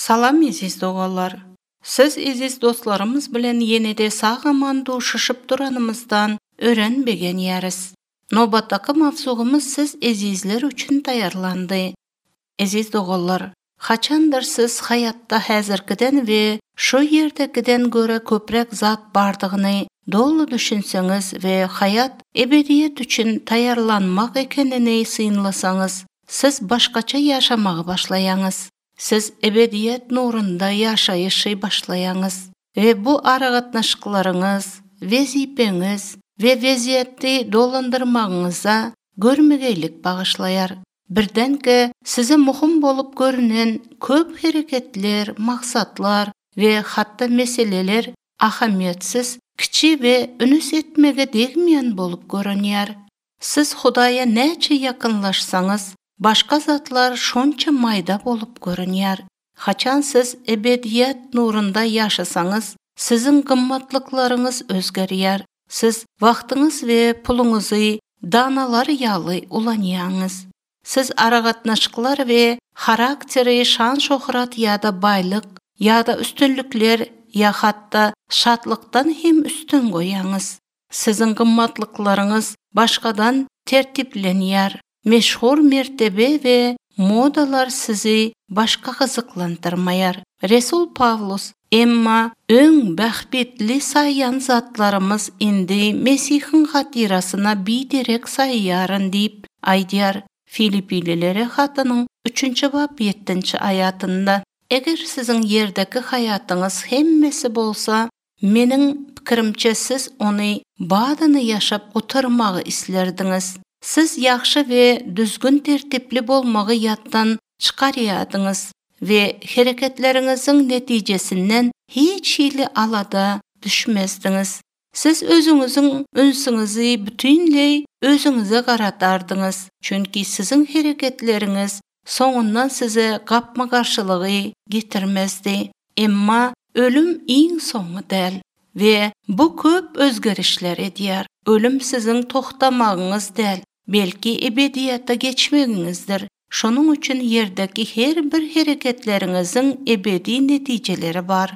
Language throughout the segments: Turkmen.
Salam eziz dogalar. Siz eziz dostlarımız bilen yenide sağamandı uşuşup duranımızdan öğrenbegen yarız. Nobatdaki mavzuğumuz siz ezizler üçün tayarlandı. Eziz dogalar, haçandır siz hayatta häzirkiden ve şu yerdekiden göre köprek zat bardığını dolu düşünseniz ve hayat ebediyet üçün tayarlanmak ekenini sıyınlasanız, siz başkaça yaşamağı başlayanız. Siz ebediyet nurunda yaşayışı başlayanız ve bu aragatnaşıklarınız, vezipeniz ve veziyeti dolandırmağınıza görmegeylik bağışlayar. Birdenke size muhim bolup görünen köp hareketler, maksatlar ve hatta meseleler ahamiyetsiz, kiçi ve ünüs etmege degmeyen bolup görünýär. Siz Hudaya näçe yakınlaşsanız, başka zatlar şonça mayda bolup görünýär. Haçan siz ebediyet nurunda yaşasanız, sizin gymmatlıklarınız özgerýär. Siz wagtyňyz ve puluňyzy danalar ýaly ulanýaňyz. Siz aragatnaşyklar ve karakteri şan şöhrat ýa-da baylyk ýa-da üstünlükler ýa hatta şatlykdan hem üstün goýaňyz. Sizin gymmatlyklaryňyz başkadan tertiplenýär. Meşhur mertebe ve modalar sizi başka gyzyklandyrmaýar. Resul Pavlus, emma öň bähbetli saýan zatlarymız indi Mesihin hatirasyna biderek saýýaryn diýip aýdýar. Filippililere hatynyň 3-nji bab 7-nji aýatynda. Eger sizin yerdeki hayatyňyz hemmesi bolsa, meniň pikirimçe siz ony badyny ýaşap oturmagy islerdiňiz. Siz yaxşı ve düzgün tertipli bolmagy ýatdan çykarýadyňyz ve hereketleriňiziň netijesinden hiç hili alada düşmezdiňiz. Siz özüňiziň ünsüňizi bütünlei özüňize garatardyňyz. Çünki sizin hereketleriňiz soňundan size gapma garşylygy getirmezdi. Emma ölüm iň soňu däl ve bu köp özgerişler edýär. Ölüm sizin toxtamagyňyz däl, belki ebediyata geçmegiňizdir. Şonuň üçin yerdeki her bir hereketleriňiziň ebedi netijeleri bar.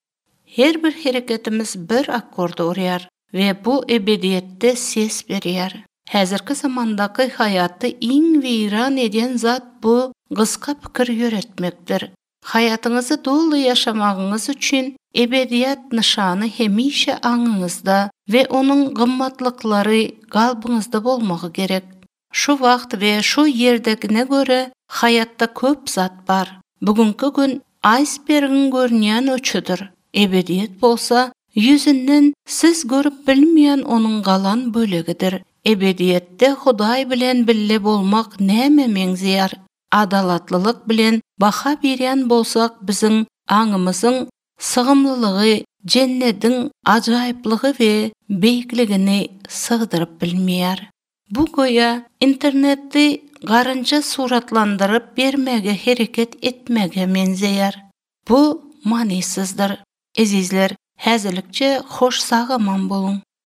Her bir hereketimiz bir akkorda urýar ve bu ebediyette ses berýär. Häzirki zamandaky hayaty iň wiran eden zat bu gyska pikir ýöretmekdir. Hayatyňyzy dolu ýaşamagyňyz üçin ebediyat nişany hemişe aňyňyzda ve onuň gymmatlyklary galbyňyzda bolmagy gerek. Şu wagt ve şu yerdekine göre hayatda köp zat bar. Bugünkü gün icebergiň görünýän öçüdür. Ebediyet bolsa, yüzünden siz görüp bilmeýän onuň galan bölegidir. Ebediyette Hudaý bilen bille bolmak näme meňzeýär? Adalatlylyk bilen baha berýän bolsak, biziň aňymyzyň sygymlylygy, jennetiň ajaýyplygy we beýikligini sygdyryp bilmeýär. Bu goýa internetde garynça suratlandyryp bermege hereket etmege menzeýär. Bu manysızdyr. Ezizler, häzirlikçe hoş sagaman bolun.